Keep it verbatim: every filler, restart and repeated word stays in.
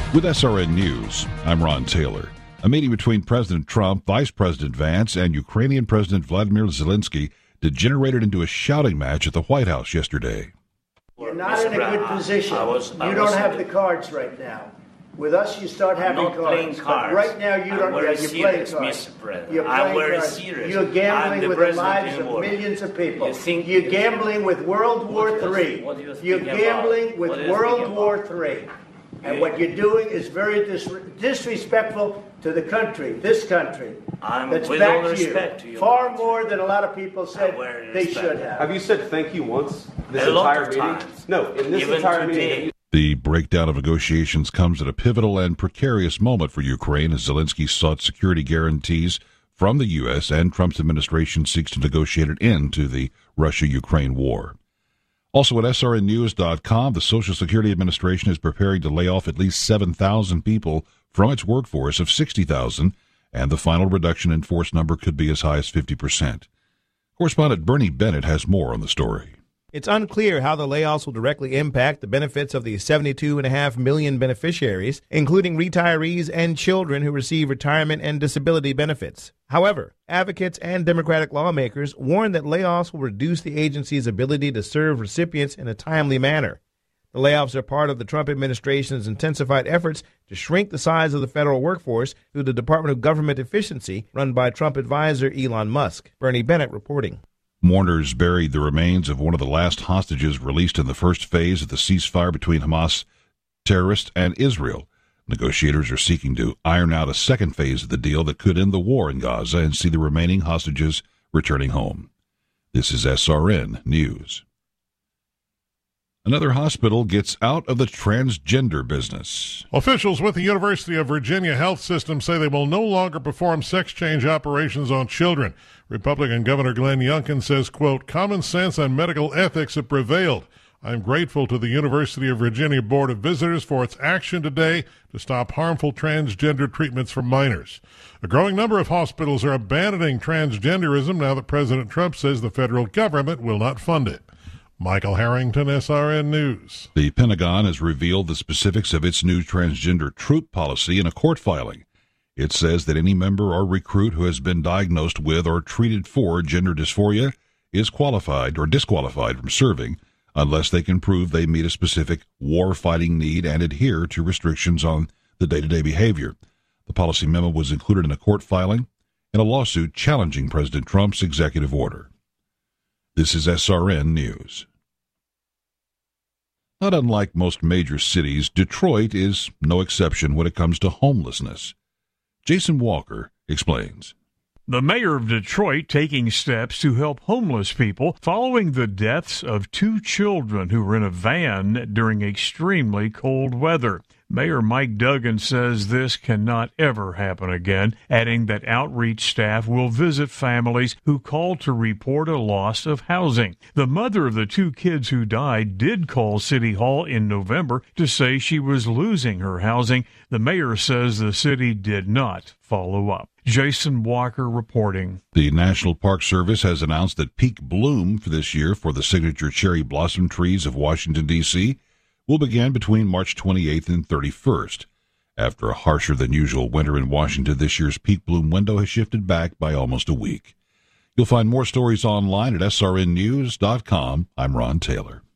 With S R N News, I'm Ron Taylor. A meeting between President Trump, Vice President Vance, and Ukrainian President Vladimir Zelensky degenerated into a shouting match at the White House yesterday. You're not in a good position. I was, I you don't have the cards right now. With us, you start having I'm not cards. Playing cards. But right now, you don't. Yeah, you're serious, playing cards. Mister President. You're playing I'm very cards. serious. You're gambling the with the lives of anymore. millions of people. You think you're you gambling with World War Three. What do you You're think gambling about? with What World War Three. And what you're doing is very dis- disrespectful to the country, this country. I'm that's with backed all respect you, to you. far more than a lot of people said they respect. should have. Have you said thank you once this a lot entire of meeting? times. No, in this Even entire today. meeting. The breakdown of negotiations comes at a pivotal and precarious moment for Ukraine as Zelensky sought security guarantees from the U S and Trump's administration seeks to negotiate an end to the Russia-Ukraine war. Also at S R N news dot com, the Social Security Administration is preparing to lay off at least seven thousand people from its workforce of sixty thousand, and the final reduction in force number could be as high as fifty percent. Correspondent Bernie Bennett has more on the story. It's unclear how the layoffs will directly impact the benefits of the seventy-two point five million beneficiaries, including retirees and children who receive retirement and disability benefits. However, advocates and Democratic lawmakers warn that layoffs will reduce the agency's ability to serve recipients in a timely manner. The layoffs are part of the Trump administration's intensified efforts to shrink the size of the federal workforce through the Department of Government Efficiency, run by Trump advisor Elon Musk. Bernie Bennett reporting. Mourners buried the remains of one of the last hostages released in the first phase of the ceasefire between Hamas terrorists and Israel. Negotiators are seeking to iron out a second phase of the deal that could end the war in Gaza and see the remaining hostages returning home. This is S R N News. Another hospital gets out of the transgender business. Officials with the University of Virginia Health System say they will no longer perform sex change operations on children. Republican Governor Glenn Youngkin says, quote, common sense and medical ethics have prevailed. I'm grateful to the University of Virginia Board of Visitors for its action today to stop harmful transgender treatments for minors. A growing number of hospitals are abandoning transgenderism now that President Trump says the federal government will not fund it. Michael Harrington, S R N News. The Pentagon has revealed the specifics of its new transgender troop policy in a court filing. It says that any member or recruit who has been diagnosed with or treated for gender dysphoria is qualified or disqualified from serving unless they can prove they meet a specific war-fighting need and adhere to restrictions on the day-to-day behavior. The policy memo was included in a court filing in a lawsuit challenging President Trump's executive order. This is S R N News. Not unlike most major cities, Detroit is no exception when it comes to homelessness. Jason Walker explains. The mayor of Detroit taking steps to help homeless people following the deaths of two children who were in a van during extremely cold weather. Mayor Mike Duggan says this cannot ever happen again, adding that outreach staff will visit families who call to report a loss of housing. The mother of the two kids who died did call City Hall in November to say she was losing her housing. The mayor says the city did not follow up. Jason Walker reporting. The National Park Service has announced that peak bloom for this year for the signature cherry blossom trees of Washington, D C will begin between March twenty-eighth and thirty-first. After a harsher than usual winter in Washington, this year's peak bloom window has shifted back by almost a week. You'll find more stories online at S R N news dot com. I'm Ron Taylor.